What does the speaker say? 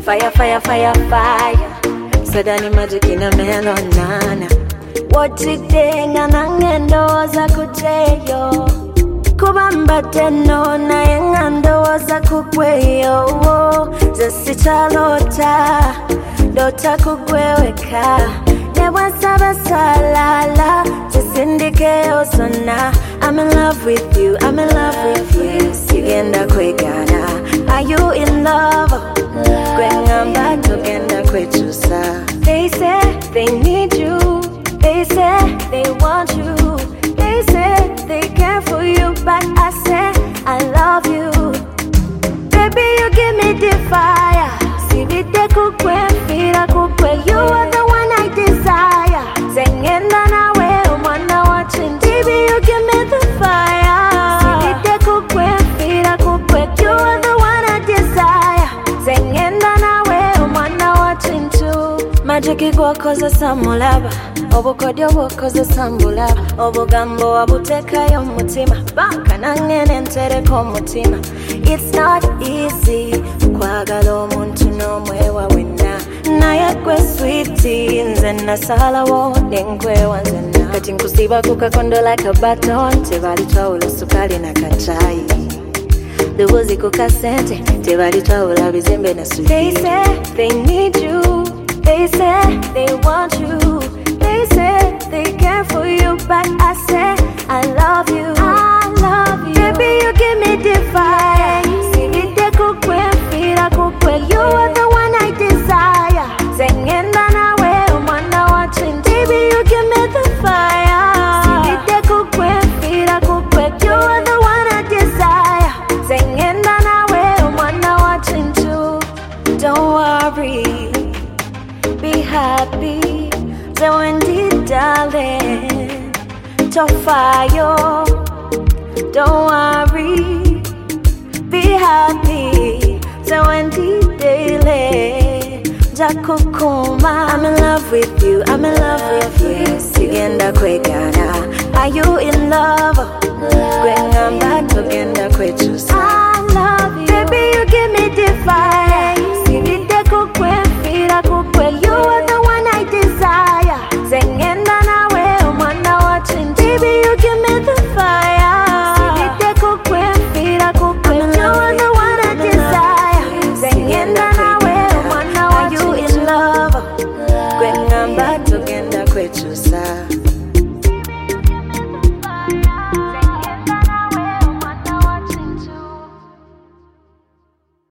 Fire, fire, fire, fire. Suddenly magic in a melon nana. What today ngangendo za kuteyo. Kubamba teno na yengando za kukweyo. Zesichalota dota kukweweka. Newa saba salala. Zesindike osona. I'm in love with you, I'm in love with you. Sigenda kwegana. Are you in love? Kwengamba togenda kwechusa. They say they need you. They say they want you. They say they care for you. But I say I love you. Baby, you give me the fire. Sivite kukwe, fira kukwe. You are the one I desire. Zengenda nawe, umwana watching. Baby, you give me the fire. Sivite kukwe, fira kukwe. You are the one I desire. Zengenda nawe, umwana watching too. Magic igwakoza samulaba. Obukodyo bwokoze sambulaba. Obugambo wabutekayo mutima. Banka nangene ntereko omutima. It's not easy kwagala omuntu n'omwe wawena. Naye gwe sweetie nze nasalawo nenkwewa nzena. Kati nkusiba ku kakondo like a baton. Tebali twawula sukali na kachai. Lubuzi ku kasente. Tebali twawula bizimbe na sweetie. They say they need you. They say they want you. They say they care for you. But I say I love you. I love you. Baby, you give me the fire. Sivite kukwe, fira kukwe. You are the one I desire. Zengenda nawe, umwana watching. Baby, you give me the fire. Sivite kukwe, fira kukwe. You are the one I desire. Zengenda nawe, umwana watching too. Don't worry, be happy. So indeed, darling, Tofayo. Don't worry, be happy. So indeed, daily, Jakukuma. I'm in love with you, I'm in love with you. Sigenda kwegana. Are you in love? Kwengamba